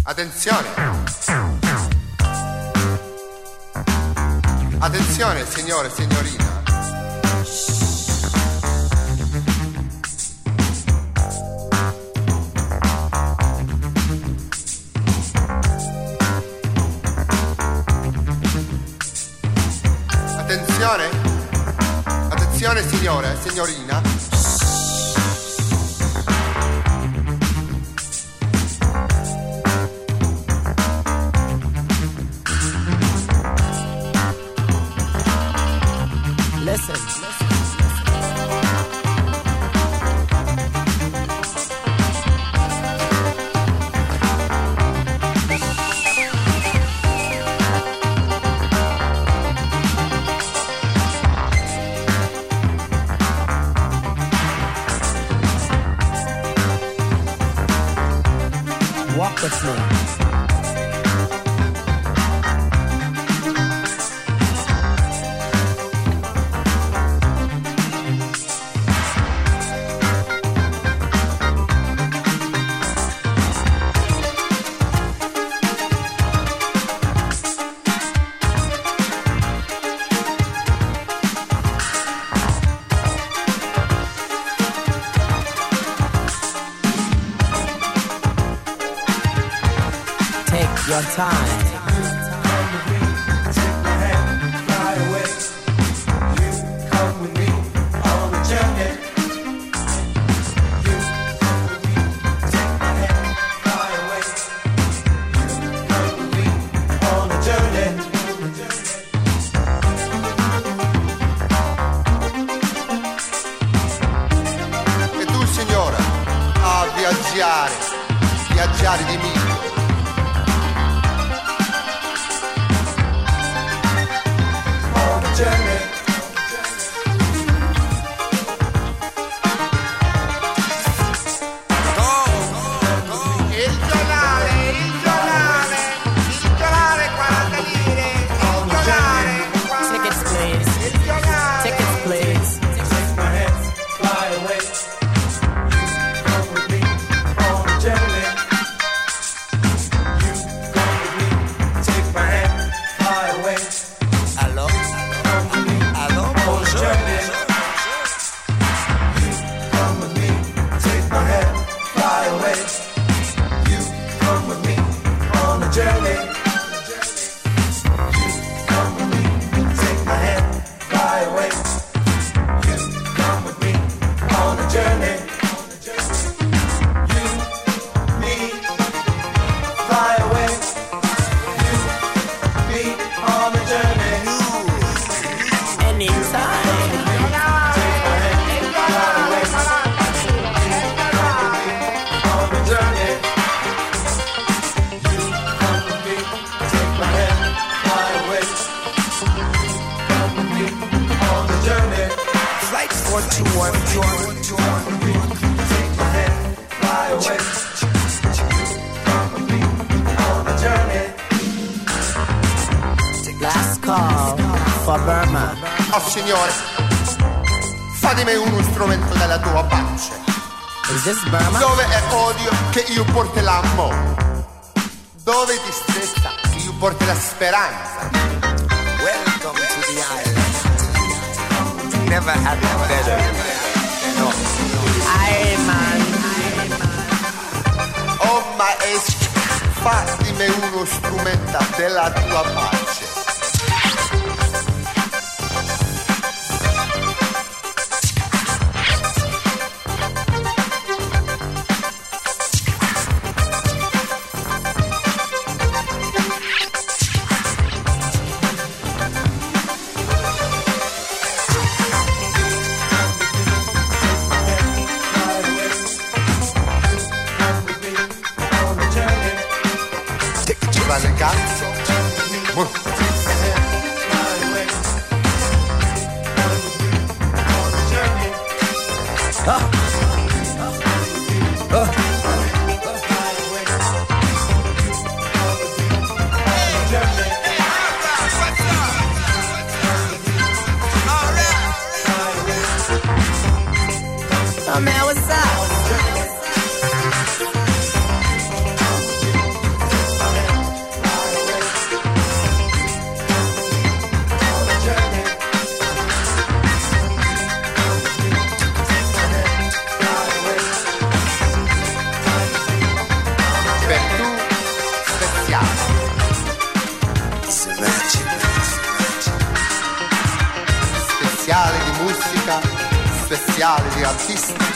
Attenzione! Attenzione, signore e signorina! Attenzione! Attenzione, signore e signorina! Listen. Walk with me. Your time. E tu, signora, a viaggiare di me. Last call for Burma. Oh signore, fatemi uno strumento della tua pace. Is this Burma? Dove è odio che io porto l'amore? Dove tristezza che io porto la speranza? Welcome to the island. Never had it better. No. Aye, man. Oh maestro, fatemi uno strumento della tua pace. Vale cazzo. Oh man, what's up? speciale di musica, speciale di artisti.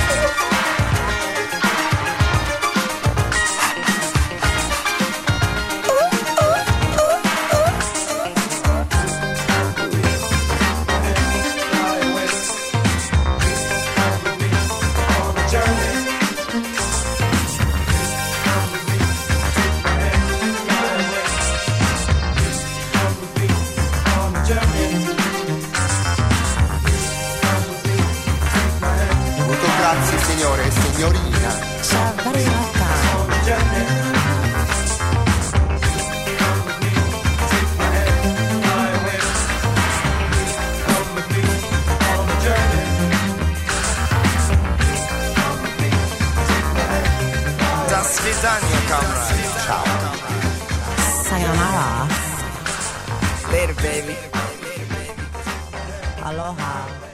Grazie signore e signorina. Ciao, varietà. Da svidania, comrade. Ciao. Sayonara. Later, baby. Aloha.